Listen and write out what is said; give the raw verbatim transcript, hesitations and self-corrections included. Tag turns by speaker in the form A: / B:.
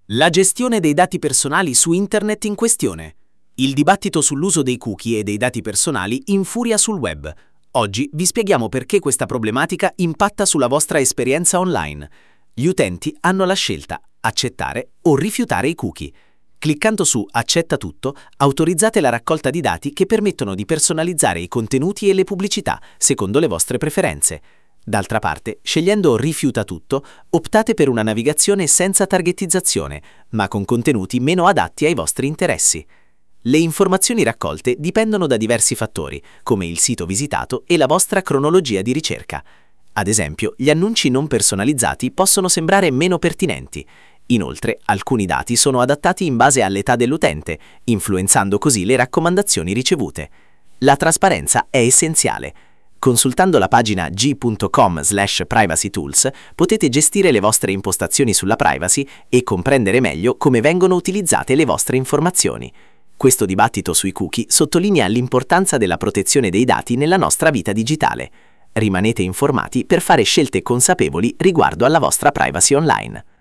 A: La gestione dei dati personali su Internet in questione. Il dibattito sull'uso dei cookie e dei dati personali infuria sul web. Oggi vi spieghiamo perché questa problematica impatta sulla vostra esperienza online. Gli utenti hanno la scelta: accettare o rifiutare i cookie. Cliccando su Accetta tutto, autorizzate la raccolta di dati che permettono di personalizzare i contenuti e le pubblicità secondo le vostre preferenze. D'altra parte, scegliendo Rifiuta tutto, optate per una navigazione senza targetizzazione, ma con contenuti meno adatti ai vostri interessi. Le informazioni raccolte dipendono da diversi fattori, come il sito visitato e la vostra cronologia di ricerca. Ad esempio, gli annunci non personalizzati possono sembrare meno pertinenti. Inoltre, alcuni dati sono adattati in base all'età dell'utente, influenzando così le raccomandazioni ricevute. La trasparenza è essenziale. Consultando la pagina g punto com slash privacy tools potete gestire le vostre impostazioni sulla privacy e comprendere meglio come vengono utilizzate le vostre informazioni. Questo dibattito sui cookie sottolinea l'importanza della protezione dei dati nella nostra vita digitale. Rimanete informati per fare scelte consapevoli riguardo alla vostra privacy online.